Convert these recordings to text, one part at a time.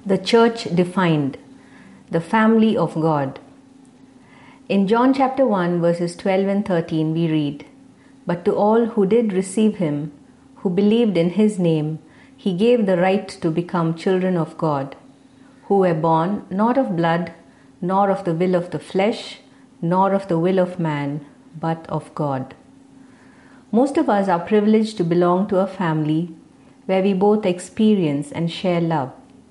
The church defined, the family of God. In John chapter 1 verses 12 and 13 we read, "But to all who did receive him, who believed in his name, he gave the right to become children of God, who were born not of blood, nor of the will of the flesh, nor of the will of man, but of God." Most of us are privileged to belong to a family where we both experience and share love.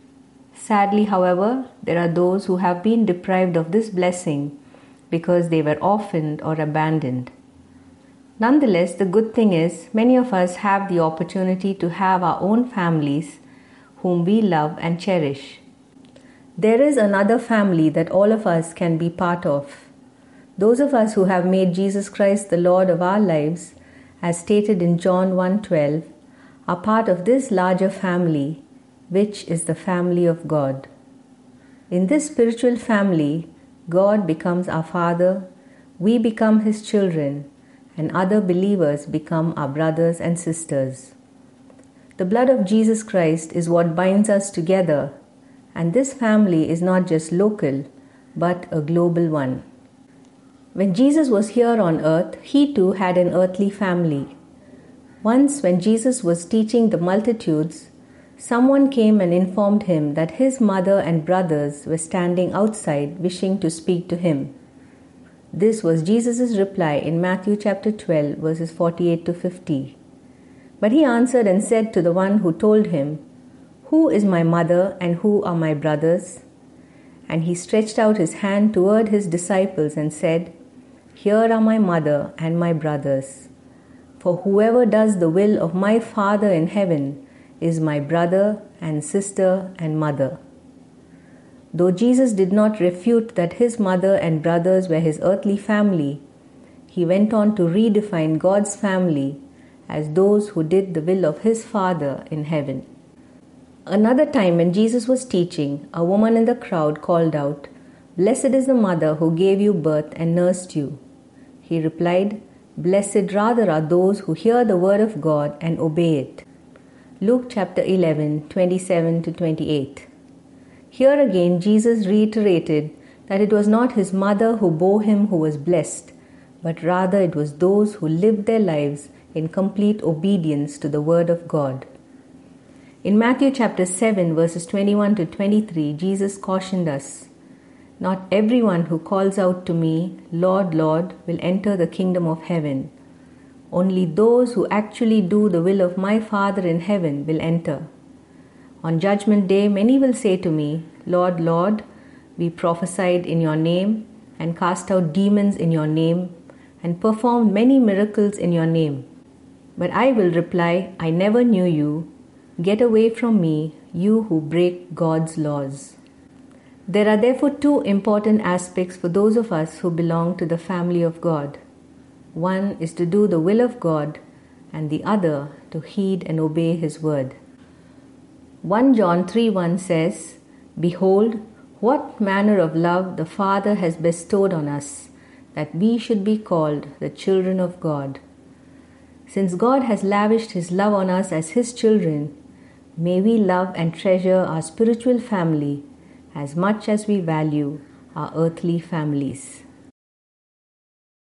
Sadly, however, there are those who have been deprived of this blessing because they were orphaned or abandoned. Nonetheless, the good thing is many of us have the opportunity to have our own families whom we love and cherish. There is another family that all of us can be part of. Those of us who have made Jesus Christ the Lord of our lives, as stated in John 1:12, are part of this larger family, which is the family of God. In this spiritual family, God becomes our Father, we become His children, and other believers become our brothers and sisters. The blood of Jesus Christ is what binds us together, and this family is not just local, but a global one. When Jesus was here on earth, He too had an earthly family. Once, when Jesus was teaching the multitudes, someone came and informed him that his mother and brothers were standing outside wishing to speak to him. This was Jesus' reply in Matthew chapter 12 verses 48 to 50. But he answered and said to the one who told him, "Who is my mother and who are my brothers?" And he stretched out his hand toward his disciples and said, "Here are my mother and my brothers. For whoever does the will of my Father in heaven is my brother and sister and mother." Though Jesus did not refute that his mother and brothers were his earthly family, he went on to redefine God's family as those who did the will of his Father in heaven. Another time when Jesus was teaching, a woman in the crowd called out, "Blessed is the mother who gave you birth and nursed you." He replied, "Blessed rather are those who hear the word of God and obey it." Luke chapter 11, 27 to 28. Here again Jesus reiterated that it was not his mother who bore him who was blessed, but rather it was those who lived their lives in complete obedience to the word of God. In Matthew chapter 7 verses 21 to 23, Jesus cautioned us, "Not everyone who calls out to me, 'Lord, Lord,' will enter the kingdom of heaven. Only those who actually do the will of my Father in heaven will enter. On judgment day, many will say to me, 'Lord, Lord, we prophesied in your name and cast out demons in your name and performed many miracles in your name.' But I will reply, 'I never knew you. Get away from me, you who break God's laws.'" There are therefore two important aspects for those of us who belong to the family of God. One is to do the will of God, and the other to heed and obey His word. 1 John 3:1 says, "Behold, what manner of love the Father has bestowed on us, that we should be called the children of God." Since God has lavished His love on us as His children, may we love and treasure our spiritual family as much as we value our earthly families.